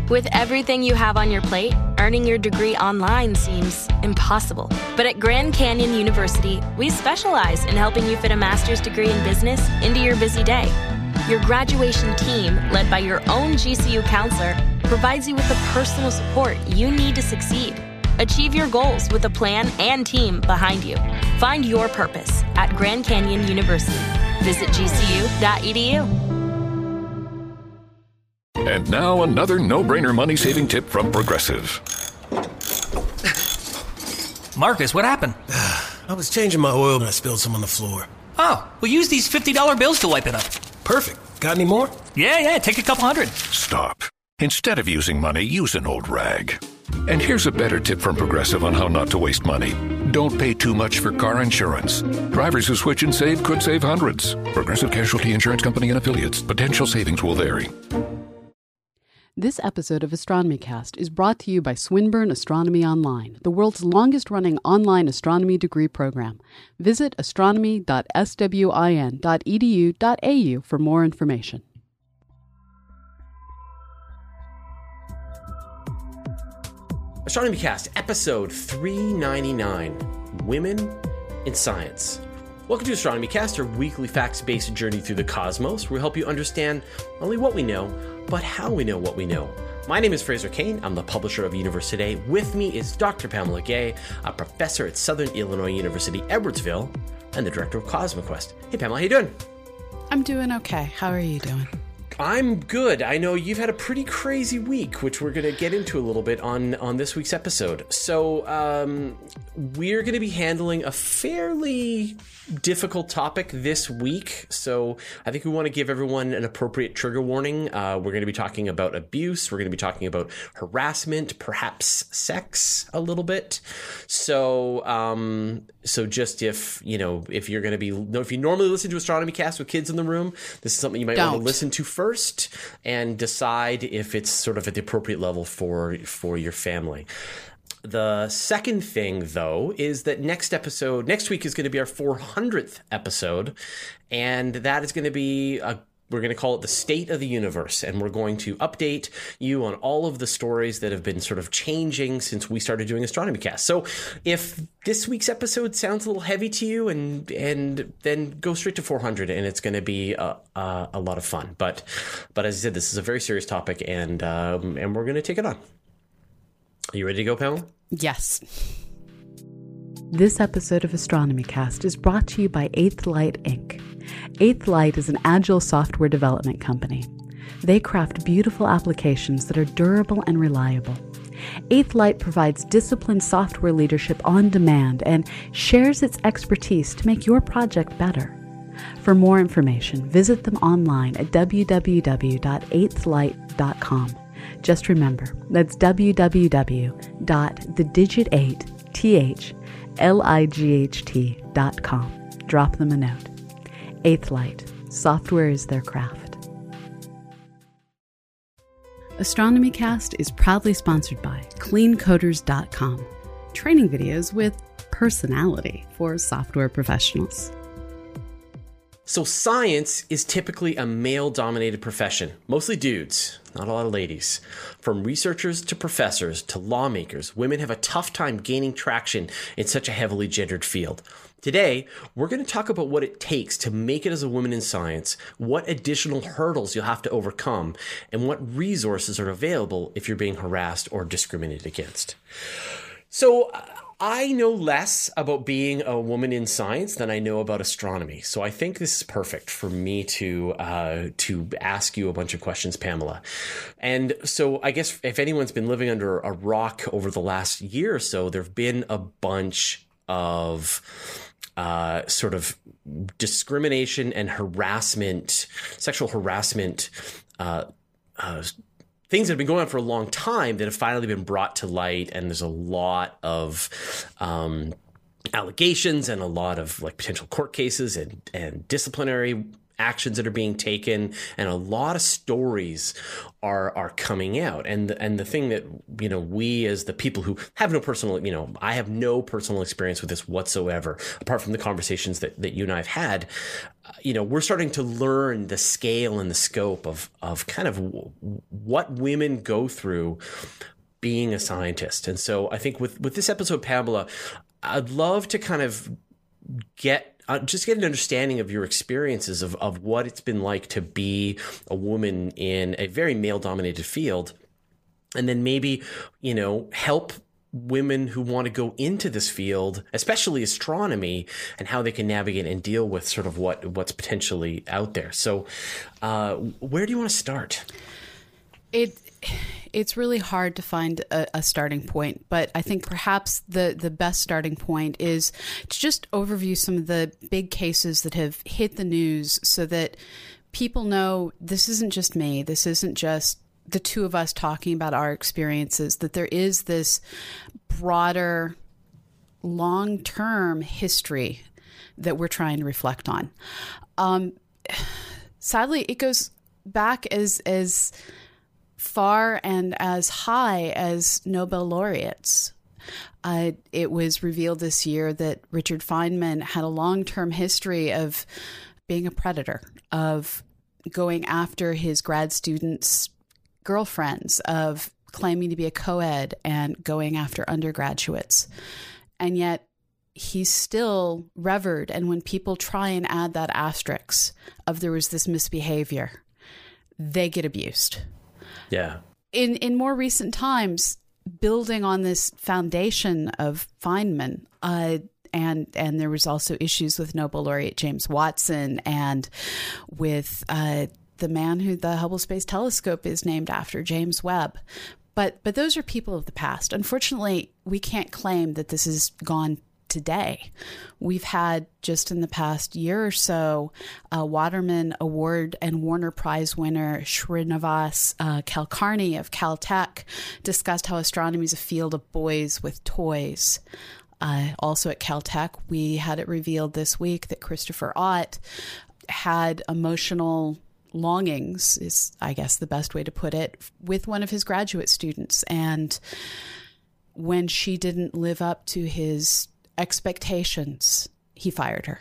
With everything you have on your plate, earning your degree online seems impossible. But at Grand Canyon University, we specialize in helping you fit a master's degree in business into your busy day. Your graduation team, led by your own GCU counselor, provides you with the personal support you need to succeed. Achieve your goals with a plan and team behind you. Find your purpose at Grand Canyon University. Visit gcu.edu. And now another no-brainer money-saving tip from Progressive. Marcus, what happened? I was changing my oil and I spilled some on the floor. Oh, well, use these $50 bills to wipe it up. Perfect. Got any more? Yeah, take a couple hundred. Stop. Instead of using money, use an old rag. And here's a better tip from Progressive on how not to waste money. Don't pay too much for car insurance. Drivers who switch and save could save hundreds. Progressive Casualty Insurance Company and affiliates. Potential savings will vary. This episode of Astronomy Cast is brought to you by Swinburne Astronomy Online, the world's longest-running online astronomy degree program. Visit astronomy.swin.edu.au for more information. Astronomy Cast, episode 399, Women in Science. Welcome to Astronomy Cast, our weekly facts-based journey through the cosmos, where we help you understand not only what we know, but how we know what we know. My name is Fraser Kane. I'm the publisher of Universe Today. With me is Dr. Pamela Gay, a professor at Southern Illinois University, Edwardsville, and the director of CosmoQuest. Hey, Pamela, how you doing? I'm doing okay. How are you doing? I'm good. I know you've had a pretty crazy week, which we're going to get into a little bit on this week's episode. So we're going to be handling a fairly difficult topic this week. So I think we want to give everyone an appropriate trigger warning. We're going to be talking about abuse. We're going to be talking about harassment, perhaps sex a little bit. So just if you're going to be, if you normally listen to Astronomy Cast with kids in the room, this is something you might want to listen to first and decide if it's sort of at the appropriate level for your family. The second thing, though, is that next week is going to be our 400th episode, and that is going to be we're going to call it the State of the Universe, and we're going to update you on all of the stories that have been sort of changing since we started doing Astronomy Cast. So if this week's episode sounds a little heavy to you, and then go straight to 400, and it's going to be a lot of fun. But as I said, this is a very serious topic, and we're going to take it on. Are you ready to go, Pamela? Yes. This episode of Astronomy Cast is brought to you by Eighth Light Inc. Eighth Light is an agile software development company. They craft beautiful applications that are durable and reliable. Eighth Light provides disciplined software leadership on demand and shares its expertise to make your project better. For more information, visit them online at www.eighthlight.com. Just remember, that's www.thedigit8thlight.com. Drop them a note. Eighth Light. Software is their craft. Astronomy Cast is proudly sponsored by CleanCoders.com. Training videos with personality for software professionals. So science is typically a male-dominated profession, mostly dudes, not a lot of ladies. From researchers to professors to lawmakers, women have a tough time gaining traction in such a heavily gendered field. Today, we're going to talk about what it takes to make it as a woman in science, what additional hurdles you'll have to overcome, and what resources are available if you're being harassed or discriminated against. So I know less about being a woman in science than I know about astronomy. So I think this is perfect for me to ask you a bunch of questions, Pamela. And so I guess if anyone's been living under a rock over the last year or so, there have been a bunch of sort of discrimination and harassment, sexual harassment, things that have been going on for a long time that have finally been brought to light, and there's a lot of allegations and a lot of potential court cases and disciplinary actions that are being taken, and a lot of stories are coming out. And the thing that, you know, we as the people who have no personal, you know, I have no personal experience with this whatsoever, apart from the conversations that you and I have had. You know, we're starting to learn the scale and the scope of kind of what women go through being a scientist. And so I think with this episode, Pamela, I'd love to kind of get an understanding of your experiences of what it's been like to be a woman in a very male-dominated field, and then maybe, you know, help women who want to go into this field, especially astronomy, and how they can navigate and deal with sort of what's potentially out there. So where do you want to start? It's really hard to find a starting point, but I think perhaps the best starting point is to just overview some of the big cases that have hit the news so that people know this isn't just me. This isn't just the two of us talking about our experiences, that there is this broader, long-term history that we're trying to reflect on. Sadly, it goes back as far and as high as Nobel laureates. It was revealed this year that Richard Feynman had a long-term history of being a predator, of going after his grad students' girlfriends, of claiming to be a co-ed and going after undergraduates. And yet he's still revered. And when people try and add that asterisk of there was this misbehavior, they get abused. Yeah. In more recent times, building on this foundation of Feynman, and there was also issues with Nobel laureate James Watson and with the man who the Hubble Space Telescope is named after, James Webb. But those are people of the past. Unfortunately, we can't claim that this is gone today. We've had just in the past year or so, Waterman Award and Warner Prize winner Srinivas Kulkarni of Caltech discussed how astronomy is a field of boys with toys. Also at Caltech, we had it revealed this week that Christopher Ott had emotional longings, is I guess the best way to put it, with one of his graduate students. And when she didn't live up to his expectations, he fired her.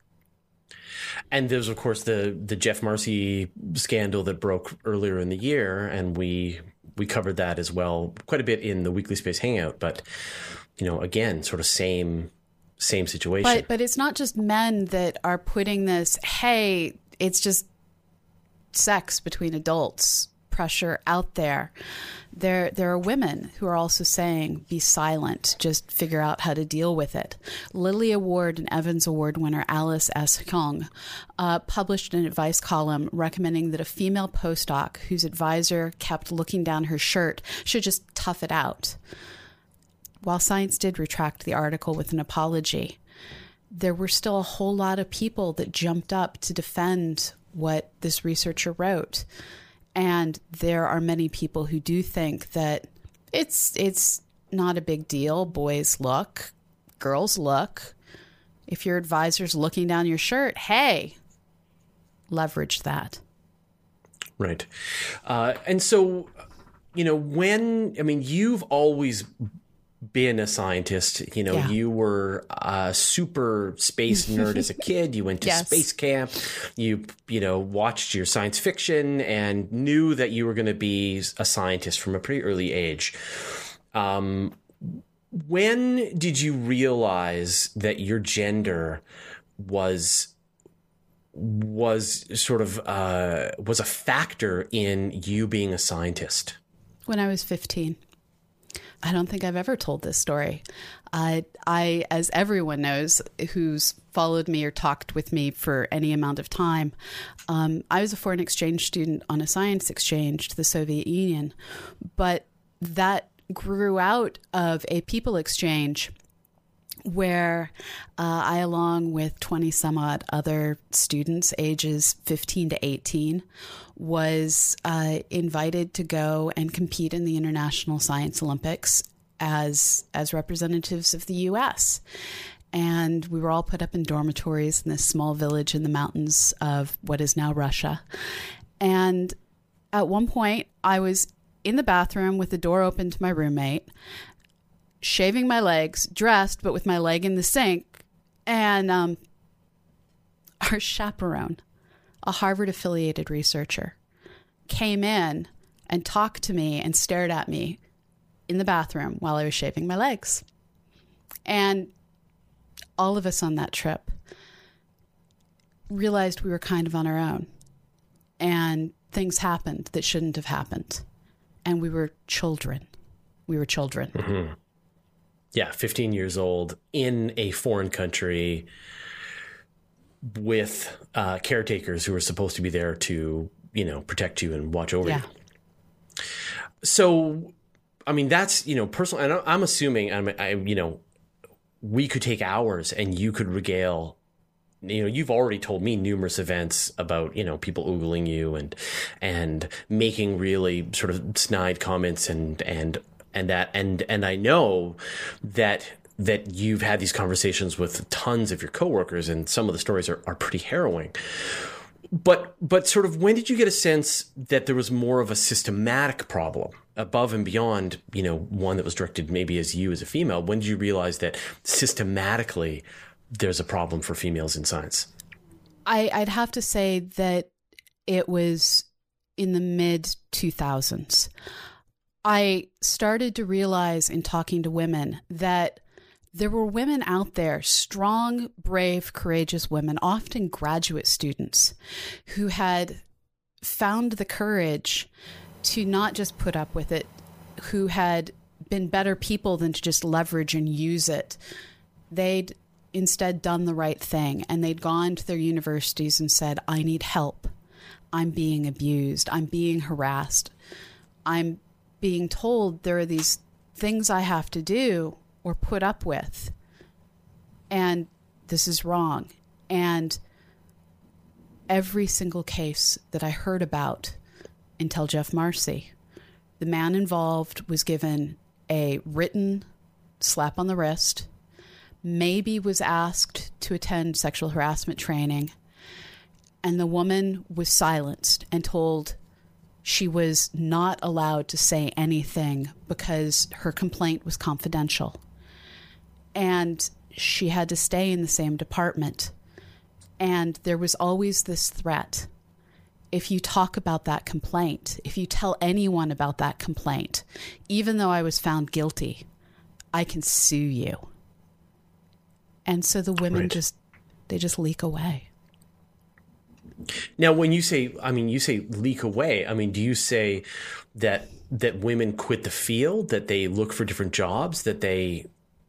And there's, of course, the Jeff Marcy scandal that broke earlier in the year, and we covered that as well quite a bit in the Weekly Space Hangout. But, you know, again, sort of same situation. But it's not just men that are putting this, hey, it's just sex between adults pressure out there. There are women who are also saying, be silent, just figure out how to deal with it. Lilly Award and Evans Award winner Alice S. Hung published an advice column recommending that a female postdoc whose advisor kept looking down her shirt should just tough it out. While Science did retract the article with an apology, there were still a whole lot of people that jumped up to defend what this researcher wrote. And there are many people who do think that it's not a big deal. Boys look, girls look. If your advisor's looking down your shirt, hey, leverage that. Right. And so, you know, you've always been a scientist. You know, Yeah. You were a super space nerd as a kid. You went to Yes. space camp. You watched your science fiction and knew that you were going to be a scientist from a pretty early age. When did you realize that your gender was sort of was a factor in you being a scientist? When I was 15. I don't think I've ever told this story. I, as everyone knows who's followed me or talked with me for any amount of time, I was a foreign exchange student on a science exchange to the Soviet Union. But that grew out of a people exchange where I, along with 20 some odd other students, ages 15 to 18, was invited to go and compete in the International Science Olympics as representatives of the U.S. and we were all put up in dormitories in this small village in the mountains of what is now Russia. And at one point, I was in the bathroom with the door open to my roommate, shaving my legs, dressed, but with my leg in the sink. And our chaperone, a Harvard-affiliated researcher, came in and talked to me and stared at me in the bathroom while I was shaving my legs. And all of us on that trip realized we were kind of on our own. And things happened that shouldn't have happened. And we were children. Mm-hmm. Yeah, 15 years old in a foreign country with caretakers who are supposed to be there to, protect you and watch over you. So, I mean, that's, personal. And I'm assuming, we could take hours and you could regale, you've already told me numerous events about, people oogling you and making really sort of snide comments and I know that you've had these conversations with tons of your coworkers, and some of the stories are pretty harrowing. But sort of, when did you get a sense that there was more of a systematic problem above and beyond, one that was directed maybe as you as a female? When did you realize that systematically there's a problem for females in science? I'd have to say that it was in the mid-2000s. I started to realize in talking to women that there were women out there, strong, brave, courageous women, often graduate students, who had found the courage to not just put up with it, who had been better people than to just leverage and use it. They'd instead done the right thing, and they'd gone to their universities and said, I need help. I'm being abused. I'm being harassed. I'm being told there are these things I have to do or put up with, and this is wrong. And every single case that I heard about until Jeff Marcy, the man involved was given a written slap on the wrist, maybe was asked to attend sexual harassment training, and the woman was silenced and told she was not allowed to say anything because her complaint was confidential. And she had to stay in the same department. And there was always this threat. If you talk about that complaint, if you tell anyone about that complaint, even though I was found guilty, I can sue you. And so the women just leak away. Now, when you say leak away, do you say that women quit the field, that they look for different jobs, that they,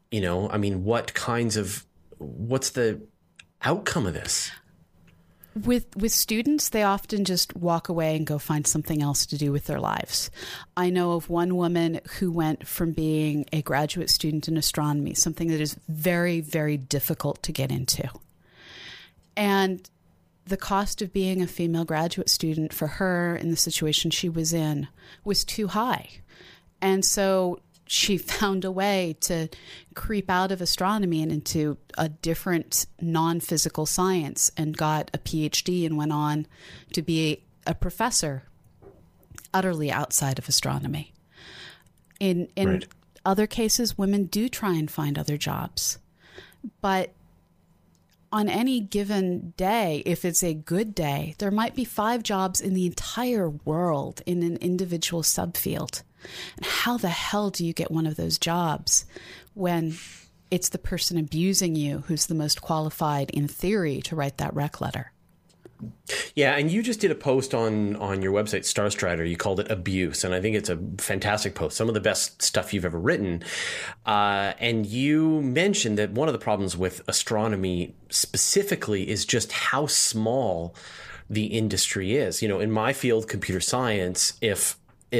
what's the outcome of this? With students, they often just walk away and go find something else to do with their lives. I know of one woman who went from being a graduate student in astronomy, something that is very, very difficult to get into. And the cost of being a female graduate student for her in the situation she was in was too high. And so she found a way to creep out of astronomy and into a different non-physical science, and got a PhD and went on to be a professor utterly outside of astronomy. In other cases, women do try and find other jobs. But on any given day, if it's a good day, there might be 5 jobs in the entire world in an individual subfield. And how the hell do you get one of those jobs when it's the person abusing you who's the most qualified, in theory, to write that rec letter? Yeah, and you just did a post on your website, Starstrider. You called it Abuse, and I think it's a fantastic post, some of the best stuff you've ever written. And you mentioned that one of the problems with astronomy specifically is just how small the industry is. In my field, computer science, if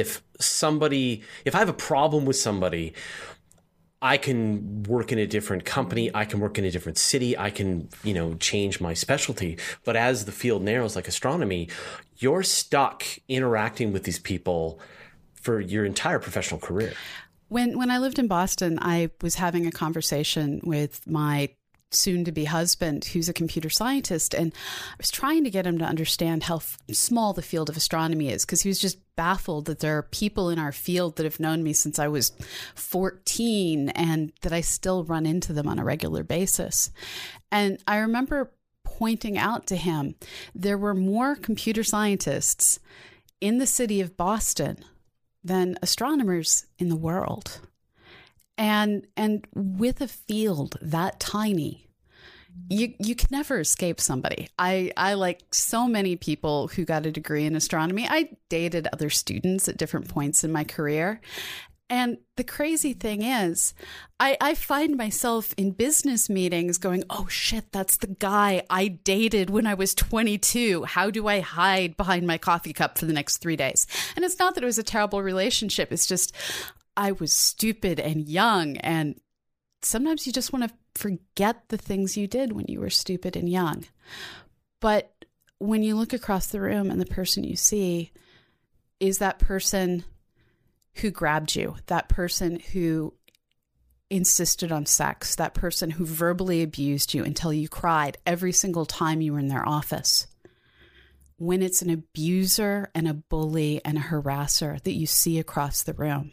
I have a problem with somebody, I can work in a different company, I can work in a different city, I can, change my specialty. But as the field narrows, like astronomy, you're stuck interacting with these people for your entire professional career. When I lived in Boston, I was having a conversation with my soon-to-be husband, who's a computer scientist, and I was trying to get him to understand how small the field of astronomy is, because he was just baffled that there are people in our field that have known me since I was 14 and that I still run into them on a regular basis. And I remember pointing out to him there were more computer scientists in the city of Boston than astronomers in the world. And with a field that tiny, you can never escape somebody. I like so many people who got a degree in astronomy. I dated other students at different points in my career. And the crazy thing is, I find myself in business meetings going, oh shit, that's the guy I dated when I was 22. How do I hide behind my coffee cup for the next 3 days? And it's not that it was a terrible relationship. It's just I was stupid and young. And sometimes you just want to forget the things you did when you were stupid and young. But when you look across the room and the person you see is that person who grabbed you, that person who insisted on sex, that person who verbally abused you until you cried every single time you were in their office. When it's an abuser and a bully and a harasser that you see across the room,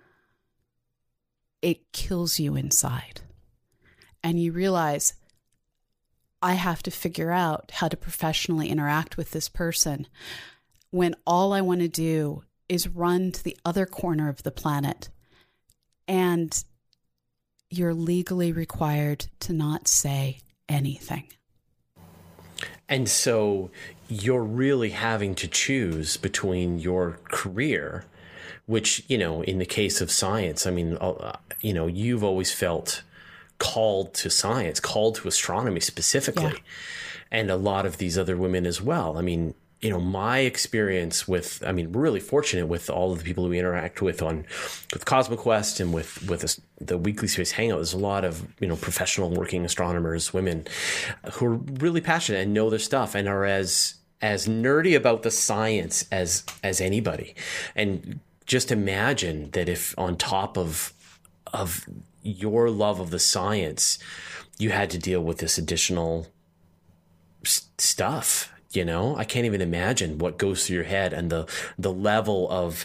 it kills you inside. And you realize, I have to figure out how to professionally interact with this person when all I want to do is run to the other corner of the planet. And you're legally required to not say anything. And so you're really having to choose between your career, which, you know, in the case of science, I mean, you know, you've always felt called to science, called to astronomy specifically. Yeah. And a lot of these other women as well. I mean, you know, my experience with, I mean, we're really fortunate with all of the people we interact with with CosmoQuest and with the Weekly Space Hangout. There's a lot of, you know, professional working astronomers, women who are really passionate and know their stuff and are as nerdy about the science as anybody. And just imagine that if on top of your love of the science, you had to deal with this additional stuff. You know, I can't even imagine what goes through your head and the level of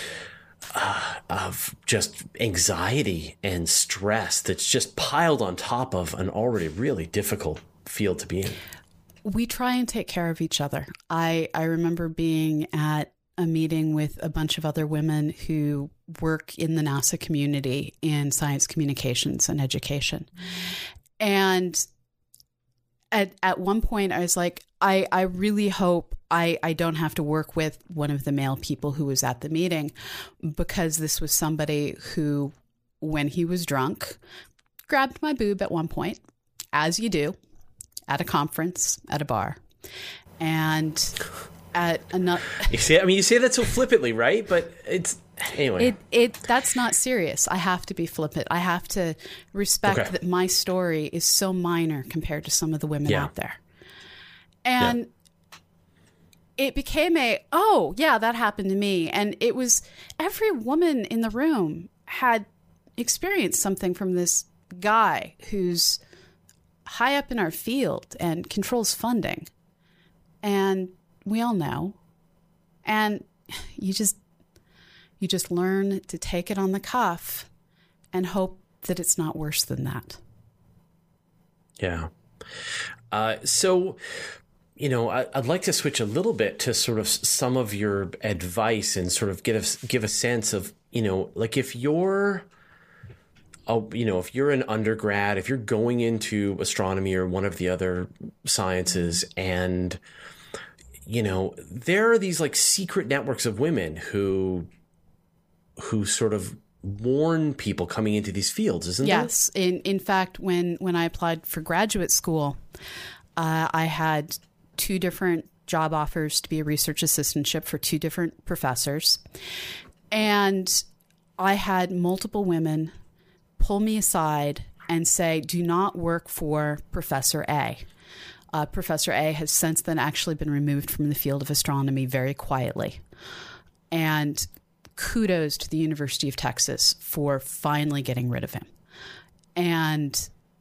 just anxiety and stress that's just piled on top of an already really difficult field to be in. We try and take care of each other. I remember being at a meeting with a bunch of other women who work in the NASA community in science communications and education. And at one point I was like, I really hope I don't have to work with one of the male people who was at the meeting, because this was somebody who, when he was drunk, grabbed my boob at one point, as you do, at a conference, at a bar. And at another... You say that so flippantly, right? But it's... Anyway. That's not serious. I have to be flippant. I have to respect that my story is so minor compared to some of the women out there. And it became that happened to me. And it was every woman in the room had experienced something from this guy who's high up in our field and controls funding. And we all know. And you just learn to take it on the cuff and hope that it's not worse than that. Yeah. So, you know, I'd like to switch a little bit to sort of some of your advice and sort of give a sense of, you know, like if you're an undergrad, if you're going into astronomy or one of the other sciences, and, you know, there are these like secret networks of women who sort of warn people coming into these fields, isn't there? Yes. In fact, when I applied for graduate school, I had 2 different job offers to be a research assistantship for 2 different professors. And I had multiple women pull me aside and say, do not work for Professor A. Professor A has since then actually been removed from the field of astronomy very quietly. And kudos to the University of Texas for finally getting rid of him. And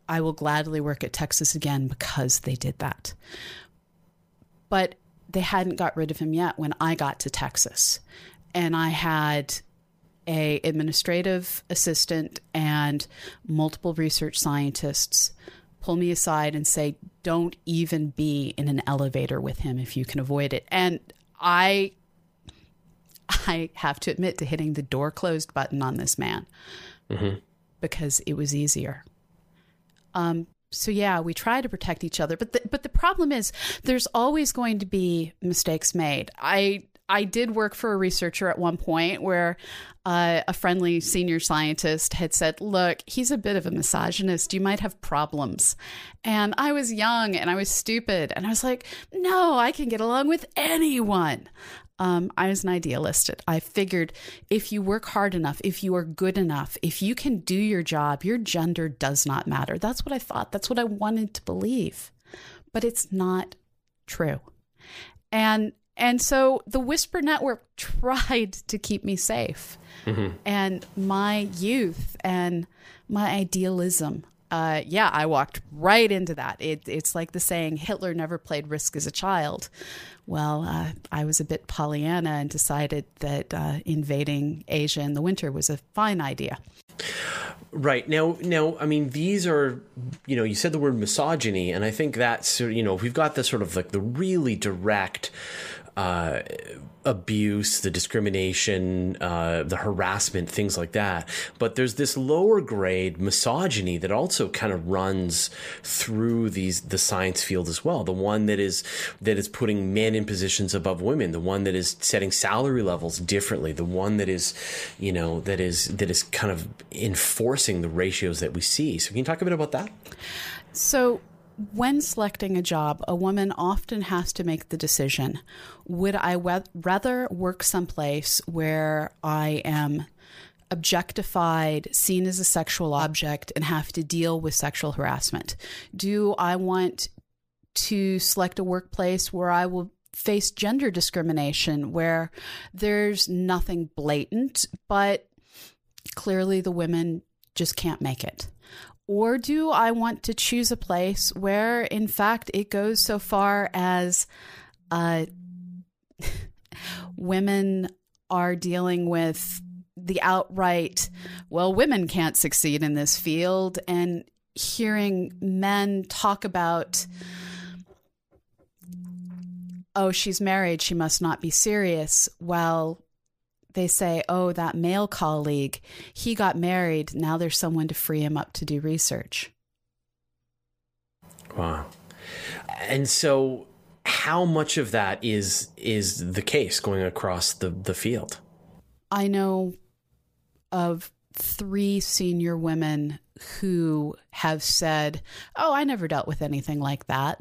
I will gladly work at Texas again because they did that. But they hadn't got rid of him yet when I got to Texas. And I had an administrative assistant and multiple research scientists pull me aside and say, don't even be in an elevator with him if you can avoid it. And I have to admit to hitting the door closed button on this man because it was easier. So yeah, we try to protect each other, but the problem is there's always going to be mistakes made. I did work for a researcher at one point where a friendly senior scientist had said, look, he's a bit of a misogynist. You might have problems. And I was young and I was stupid. And I was like, no, I can get along with anyone. I was an idealist. I figured if you work hard enough, if you are good enough, if you can do your job, your gender does not matter. That's what I thought. That's what I wanted to believe. But it's not true. And so the Whisper Network tried to keep me safe. And my youth and my idealism, I walked right into that. It's like the saying, Hitler never played Risk as a child. Well, I was a bit Pollyanna and decided that invading Asia in the winter was a fine idea. Right. Now, I mean, these are, you said the word misogyny, and I think that's, we've got the sort of like the really direct abuse, the discrimination, the harassment, things like that. But there's this lower grade misogyny that also kind of runs through the science field as well. The one that is putting men in positions above women, the one that is setting salary levels differently, the one that is, that is kind of enforcing the ratios that we see. So can you talk a bit about that? So when selecting a job, a woman often has to make the decision, would I rather work someplace where I am objectified, seen as a sexual object, and have to deal with sexual harassment? Do I want to select a workplace where I will face gender discrimination, where there's nothing blatant, but clearly the women just can't make it? Or do I want to choose a place where, in fact, it goes so far as women are dealing with the outright, well, women can't succeed in this field, and hearing men talk about, oh, she's married, she must not be serious. Well, they say, oh, that male colleague, he got married. Now there's someone to free him up to do research. Wow. And so how much of that is the case going across the field? I know of 3 senior women who have said, oh, I never dealt with anything like that.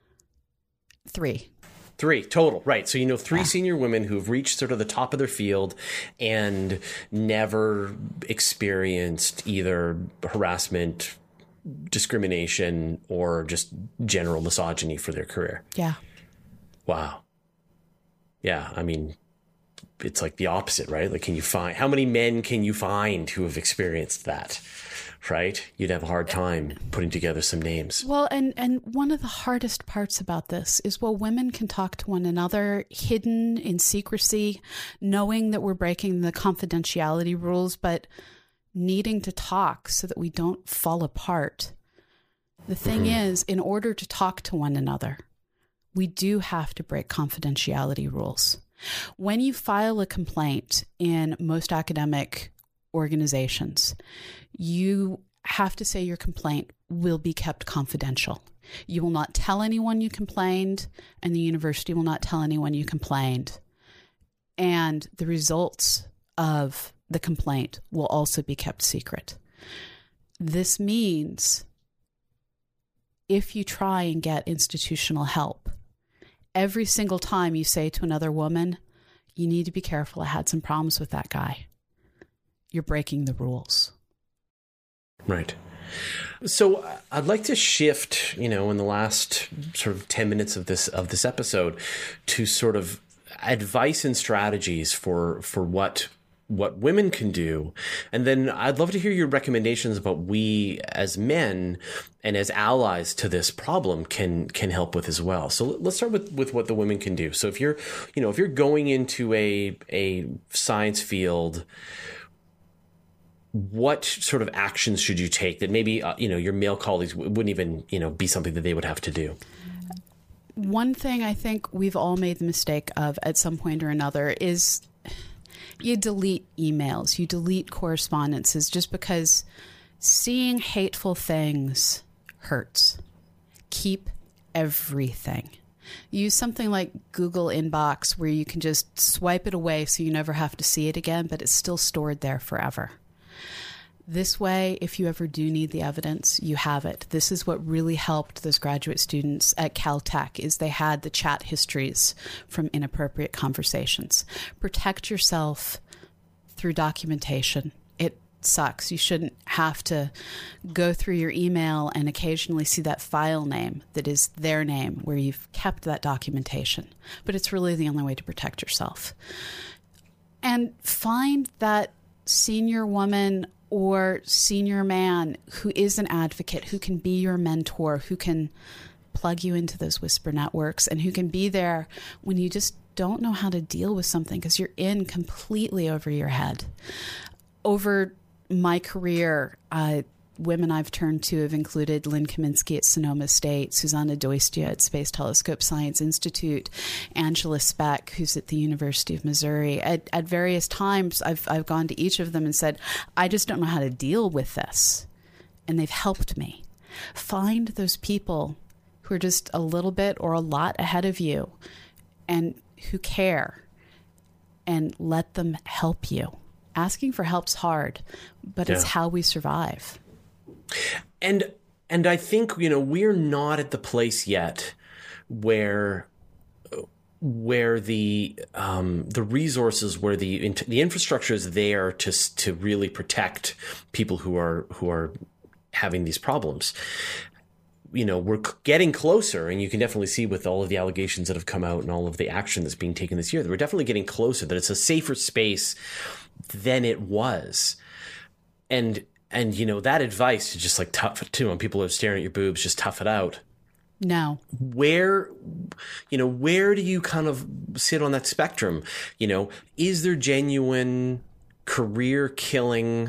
3 total, right? So 3 senior women who've reached sort of the top of their field and never experienced either harassment, discrimination, or just general misogyny for their career. Yeah. Wow. Yeah, I mean, it's like the opposite, right? Like, how many men can you find who have experienced that? Right? You'd have a hard time putting together some names. Well, and one of the hardest parts about this is, well, women can talk to one another hidden in secrecy, knowing that we're breaking the confidentiality rules, but needing to talk so that we don't fall apart. The thing is, in order to talk to one another, we do have to break confidentiality rules. When you file a complaint in most academic organizations, you have to say your complaint will be kept confidential. You will not tell anyone you complained, and the university will not tell anyone you complained. And the results of the complaint will also be kept secret. This means if you try and get institutional help, every single time you say to another woman, you need to be careful, I had some problems with that guy, you're breaking the rules. Right. So I'd like to shift, in the last sort of 10 minutes of this episode to sort of advice and strategies for what what women can do. And then I'd love to hear your recommendations about we as men and as allies to this problem can help with as well. So let's start with what the women can do. So if you're going into a science field, what sort of actions should you take that maybe, your male colleagues wouldn't even, be something that they would have to do? One thing I think we've all made the mistake of at some point or another is you delete emails, you delete correspondences, just because seeing hateful things hurts. Keep everything. Use something like Google Inbox, where you can just swipe it away so you never have to see it again, but it's still stored there forever. This way, if you ever do need the evidence, you have it. This is what really helped those graduate students at Caltech, is they had the chat histories from inappropriate conversations. Protect yourself through documentation. It sucks. You shouldn't have to go through your email and occasionally see that file name that is their name where you've kept that documentation. But it's really the only way to protect yourself. And find that senior woman or senior man who is an advocate, who can be your mentor, who can plug you into those whisper networks, and who can be there when you just don't know how to deal with something because you're in completely over your head. Over my career, women I've turned to have included Lynn Kaminsky at Sonoma State, Susanna Doistia at Space Telescope Science Institute, Angela Speck, who's at the University of Missouri. At various times, I've gone to each of them and said, I just don't know how to deal with this. And they've helped me. Find those people who are just a little bit or a lot ahead of you and who care, and let them help you. Asking for help's hard, but it's how we survive. And I think, we're not at the place yet where the resources, where the infrastructure is there to really protect people who are having these problems. We're getting closer, and you can definitely see with all of the allegations that have come out and all of the action that's being taken this year, that we're definitely getting closer, that it's a safer space than it was. And that advice to just tough it too, when people are staring at your boobs, just tough it out. No. Where do you kind of sit on that spectrum? Is there genuine career killing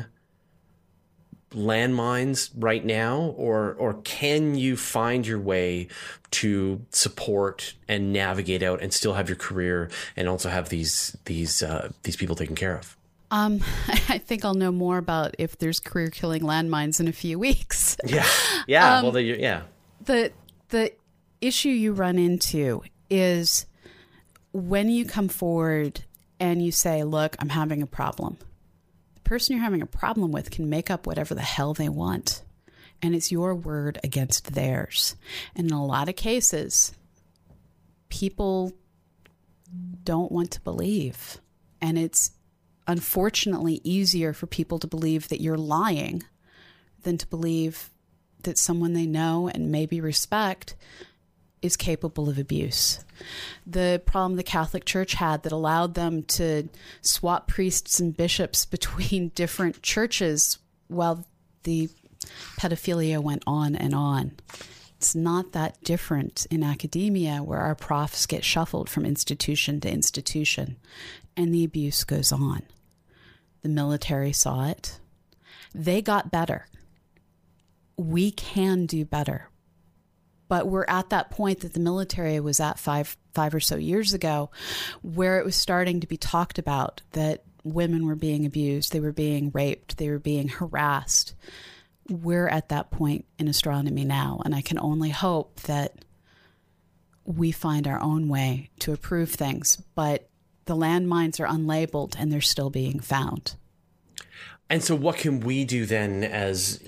landmines right now, or can you find your way to support and navigate out and still have your career and also have these people taken care of? I think I'll know more about if there's career-killing landmines in a few weeks. Yeah. The issue you run into is when you come forward and you say, look, I'm having a problem. The person you're having a problem with can make up whatever the hell they want, and it's your word against theirs. And in a lot of cases, people don't want to believe, and it's unfortunately easier for people to believe that you're lying than to believe that someone they know and maybe respect is capable of abuse. The problem the Catholic Church had that allowed them to swap priests and bishops between different churches while the pedophilia went on and on. It's not that different in academia, where our profs get shuffled from institution to institution and the abuse goes on. The military saw it. They got better. We can do better. But we're at that point that the military was at five or so years ago, where it was starting to be talked about that women were being abused, they were being raped, they were being harassed. We're at that point in astronomy now, and I can only hope that we find our own way to improve things. But the landmines are unlabeled, and they're still being found. And so what can we do then as,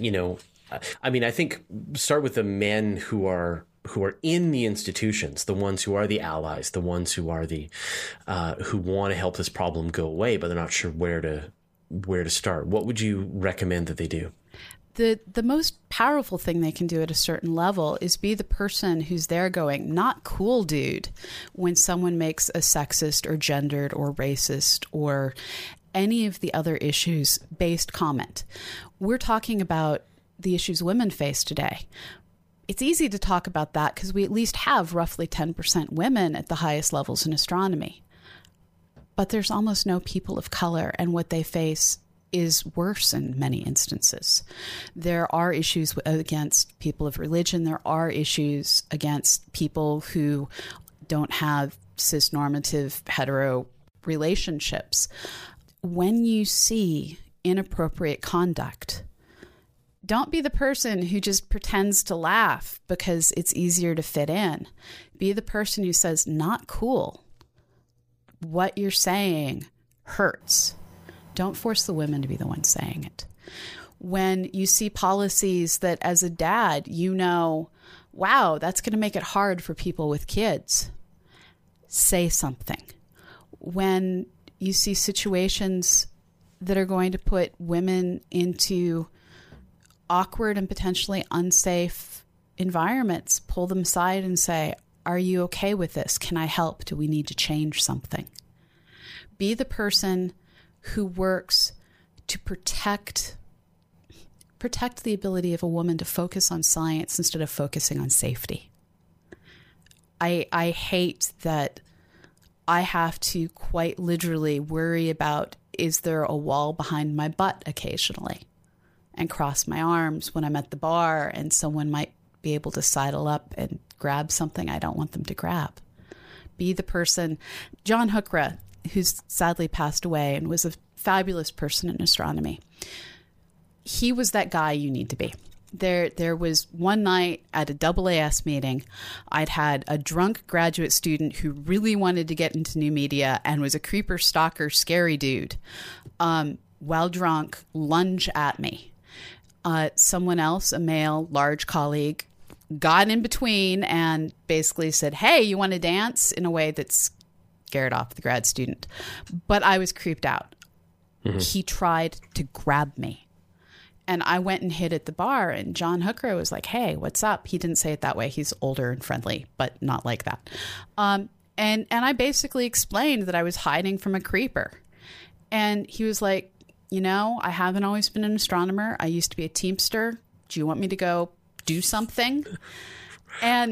I think start with the men who are in the institutions, the ones who are the allies, the ones who are the who want to help this problem go away, but they're not sure where to start. What would you recommend that they do? The most powerful thing they can do at a certain level is be the person who's there going, not cool, dude, when someone makes a sexist or gendered or racist or any of the other issues-based comment. We're talking about the issues women face today. It's easy to talk about that because we at least have roughly 10% women at the highest levels in astronomy. But there's almost no people of color, and what they face is worse in many instances. There are issues against people of religion. There are issues against people who don't have cis-normative hetero relationships. When you see inappropriate conduct, don't be the person who just pretends to laugh because it's easier to fit in. Be the person who says, not cool. What you're saying hurts. Don't force the women to be the ones saying it. When you see policies that as a dad, you know, wow, that's going to make it hard for people with kids, say something. When you see situations that are going to put women into awkward and potentially unsafe environments, pull them aside and say, are you okay with this? Can I help? Do we need to change something? Be the person who works to protect the ability of a woman to focus on science instead of focusing on safety. I hate that I have to quite literally worry about, is there a wall behind my butt occasionally, and cross my arms when I'm at the bar and someone might be able to sidle up and grab something I don't want them to grab. Be the person. John Hookra, who's sadly passed away and was a fabulous person in astronomy, he was that guy you need to be. There was one night at a AAS meeting, I'd had a drunk graduate student who really wanted to get into new media and was a creeper, stalker, scary dude, while drunk, lunge at me. Someone else, a male, large colleague, got in between and basically said, hey, you want to dance, in a way that scared off the grad student. But I was creeped out. Mm-hmm. He tried to grab me. And I went and hid at the bar, and John Hooker was like, hey, what's up? He didn't say it that way. He's older and friendly, but not like that. And I basically explained that I was hiding from a creeper. And he was like, you know, I haven't always been an astronomer. I used to be a Teamster. Do you want me to go do something? And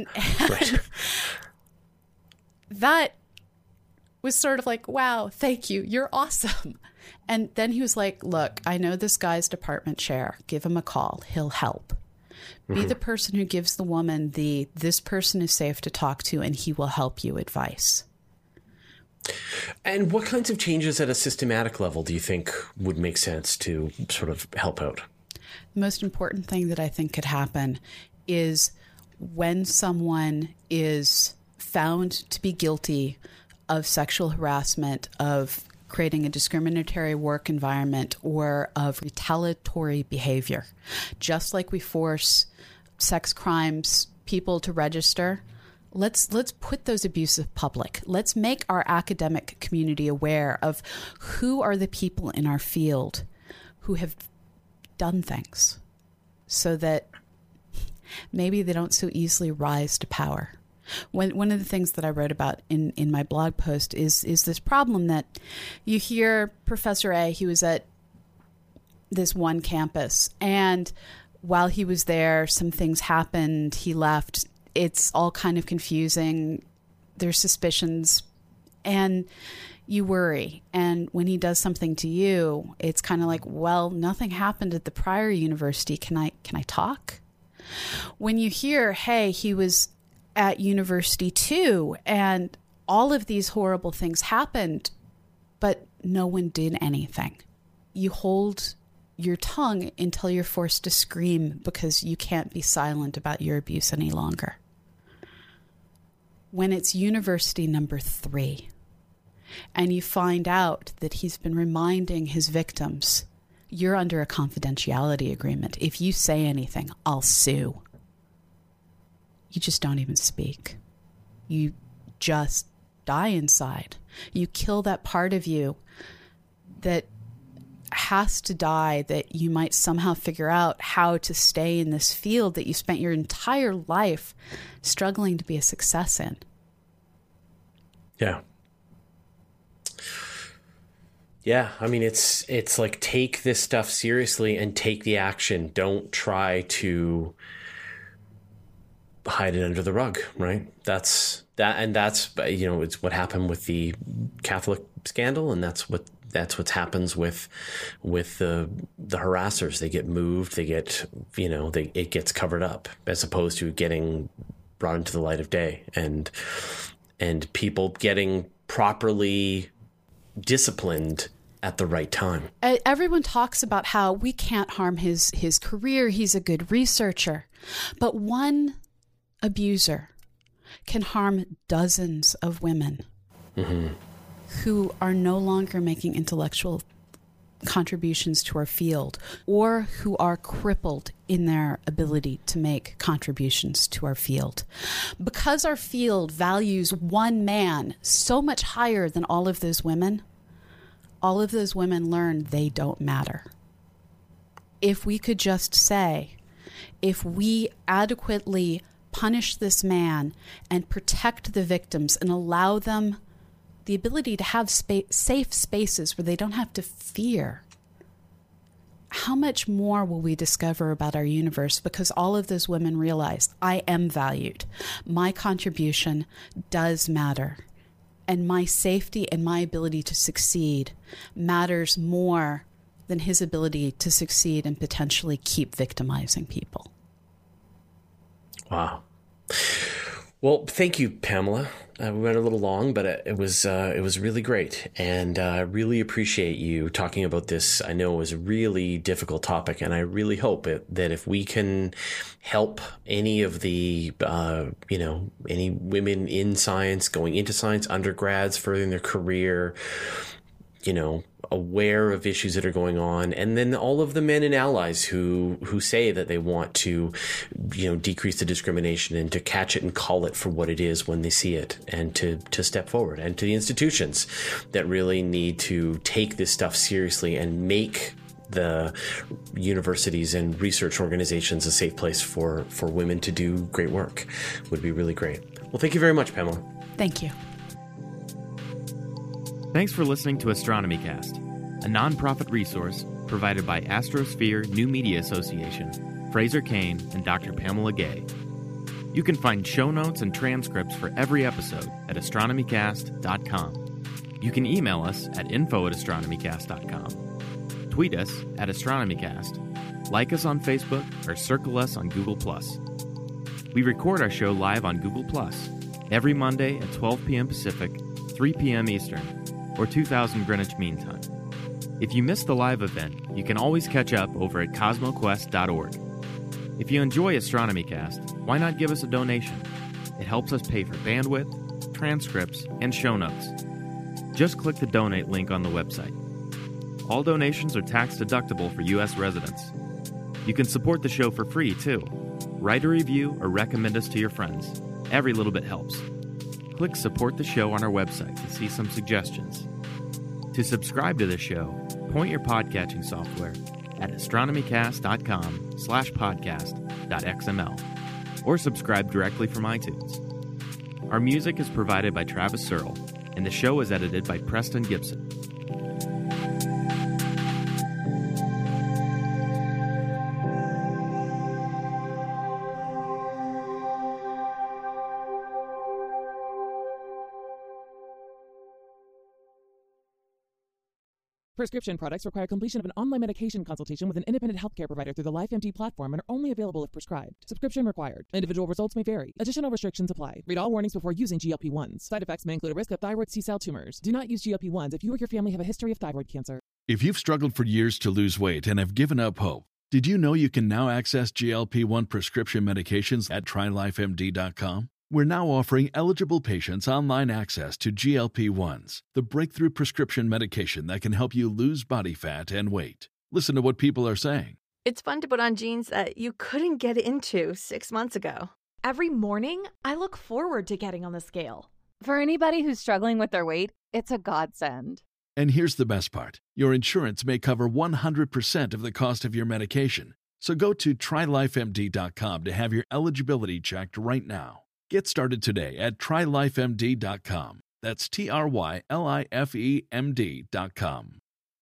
that was sort of like, wow, thank you. You're awesome. And then he was like, look, I know this guy's department chair. Give him a call. He'll help. Mm-hmm. Be the person who gives the woman this person is safe to talk to and he will help you advice. And what kinds of changes at a systematic level do you think would make sense to sort of help out? The most important thing that I think could happen is when someone is found to be guilty of sexual harassment, of creating a discriminatory work environment, or of retaliatory behavior. Just like we force sex crimes people to register, let's put those abuses public. Let's make our academic community aware of who are the people in our field who have done things, so that maybe they don't so easily rise to power. One of the things that I wrote about in my blog post is this problem that you hear Professor A, he was at this one campus, and while he was there, some things happened. He left. It's all kind of confusing. There's suspicions, and you worry. And when he does something to you, it's kind of like, well, nothing happened at the prior university. Can I talk? When you hear, hey, he was at university too, and all of these horrible things happened, but no one did anything. You hold your tongue until you're forced to scream because you can't be silent about your abuse any longer. When it's university number 3, and you find out that he's been reminding his victims, you're under a confidentiality agreement. If you say anything, I'll sue. You just don't even speak. You just die inside. You kill that part of you that has to die, that you might somehow figure out how to stay in this field that you spent your entire life struggling to be a success in. Yeah. Yeah, I mean, it's like, take this stuff seriously and take the action. Don't try to hide it under the rug, right? That's it's what happened with the Catholic scandal, and that's what happens with the harassers. They get moved, they get, it gets covered up, as opposed to getting brought into the light of day, and people getting properly disciplined at the right time. Everyone talks about how we can't harm his career. He's a good researcher. But one abuser can harm dozens of women who are no longer making intellectual contributions to our field, or who are crippled in their ability to make contributions to our field. Because our field values one man so much higher than all of those women learn they don't matter. If we could just say, if we adequately punish this man and protect the victims and allow them the ability to have safe spaces where they don't have to fear, how much more will we discover about our universe? Because all of those women realize, I am valued. My contribution does matter. And my safety and my ability to succeed matters more than his ability to succeed and potentially keep victimizing people. Wow. Well, thank you, Pamela. We went a little long, but it was really great, and I really appreciate you talking about this. I know it was a really difficult topic, and I really hope that if we can help any of the any women in science, going into science, undergrads, furthering their career, aware of issues that are going on, and then all of the men and allies who say that they want to, decrease the discrimination and to catch it and call it for what it is when they see it, and to step forward, and to the institutions that really need to take this stuff seriously and make the universities and research organizations a safe place for women to do great work. Would be really great. Well, thank you very much, Pamela. Thank you. Thanks for listening to Astronomy Cast, a nonprofit resource provided by Astrosphere New Media Association, Fraser Cain, and Dr. Pamela Gay. You can find show notes and transcripts for every episode at astronomycast.com. You can email us at info@astronomycast.com. Tweet us at astronomycast. Like us on Facebook or circle us on Google+. We record our show live on Google+, every Monday at 12 p.m. Pacific, 3 p.m. Eastern, or 2000 Greenwich Mean Time. If you missed the live event, you can always catch up over at cosmoquest.org. If you enjoy Astronomy Cast, why not give us a donation? It helps us pay for bandwidth, transcripts, and show notes. Just click the donate link on the website. All donations are tax deductible for U.S. residents. You can support the show for free, too. Write a review or recommend us to your friends. Every little bit helps. Click Support the Show on our website to see some suggestions. To subscribe to the show, point your podcatching software at astronomycast.com/podcast.xml or subscribe directly from iTunes. Our music is provided by Travis Searle, and the show is edited by Preston Gibson. Prescription products require completion of an online medication consultation with an independent healthcare provider through the LifeMD platform and are only available if prescribed. Subscription required. Individual results may vary. Additional restrictions apply. Read all warnings before using GLP-1s. Side effects may include a risk of thyroid C-cell tumors. Do not use GLP-1s if you or your family have a history of thyroid cancer. If you've struggled for years to lose weight and have given up hope, did you know you can now access GLP-1 prescription medications at TryLifeMD.com? We're now offering eligible patients online access to GLP-1s, the breakthrough prescription medication that can help you lose body fat and weight. Listen to what people are saying. It's fun to put on jeans that you couldn't get into 6 months ago. Every morning, I look forward to getting on the scale. For anybody who's struggling with their weight, it's a godsend. And here's the best part. Your insurance may cover 100% of the cost of your medication. So go to TryLifeMD.com to have your eligibility checked right now. Get started today at TryLifeMD.com. That's TryLifeMD.com.